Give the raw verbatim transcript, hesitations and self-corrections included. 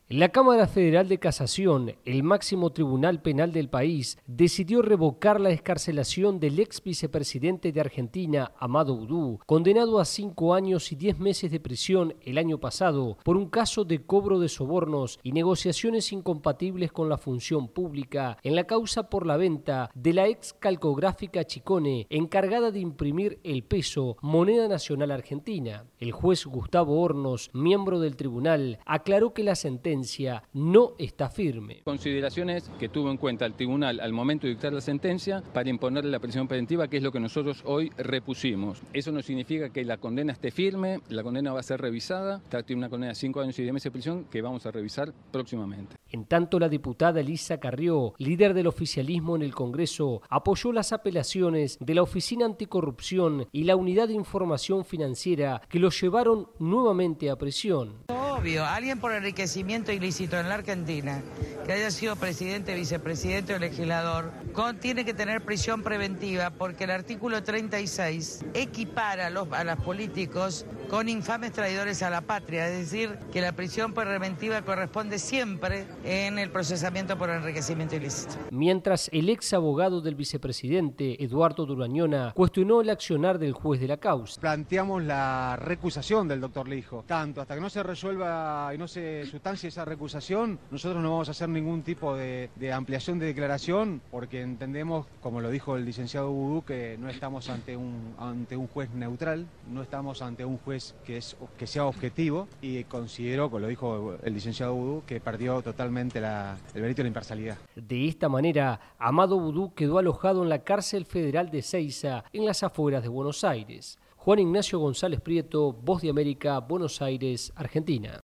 La Cámara Federal de Casación, el máximo tribunal penal del país, decidió revocar la excarcelación del ex vicepresidente de Argentina, Amado Boudou, condenado a cinco años y diez meses de prisión el año pasado por un caso de cobro de sobornos y negociaciones incompatibles con la función pública en la causa por la venta de la ex calcográfica Chicone, encargada de imprimir el peso, moneda nacional argentina. El juez Gustavo Hornos, miembro del tribunal, aclaró que la sentencia no está firme. Consideraciones que tuvo en cuenta el tribunal al momento de dictar la sentencia para imponerle la prisión preventiva, que es lo que nosotros hoy repusimos. Eso no significa que la condena esté firme, la condena va a ser revisada, tiene una condena de cinco años y diez meses de prisión que vamos a revisar próximamente. En tanto, la diputada Elisa Carrió, líder del oficialismo en el Congreso, apoyó las apelaciones de la Oficina Anticorrupción y la Unidad de Información Financiera que los llevaron nuevamente a prisión. Obvio, alguien por enriquecimiento ilícito en la Argentina, que haya sido presidente, vicepresidente o legislador, con, tiene que tener prisión preventiva porque el artículo treinta y seis equipara a los, a los políticos con infames traidores a la patria, es decir, que la prisión preventiva corresponde siempre en el procesamiento por enriquecimiento ilícito. Mientras el ex abogado del vicepresidente, Eduardo Durañona, cuestionó el accionar del juez de la causa. Planteamos la recusación del doctor Lijo. Tanto hasta que no se resuelva y no se sustancie esa recusación, nosotros no vamos a hacer ningún tipo de, de ampliación de declaración, porque entendemos, como lo dijo el licenciado Boudou, que no estamos ante un, ante un juez neutral, no estamos ante un juez que, es, que sea objetivo, y considero, como lo dijo el licenciado Boudou, que perdió totalmente la, el mérito de la imparcialidad. De esta manera, Amado Boudou quedó alojado en la cárcel federal de Ezeiza, en las afueras de Buenos Aires. Juan Ignacio González Prieto, Voz de América, Buenos Aires, Argentina.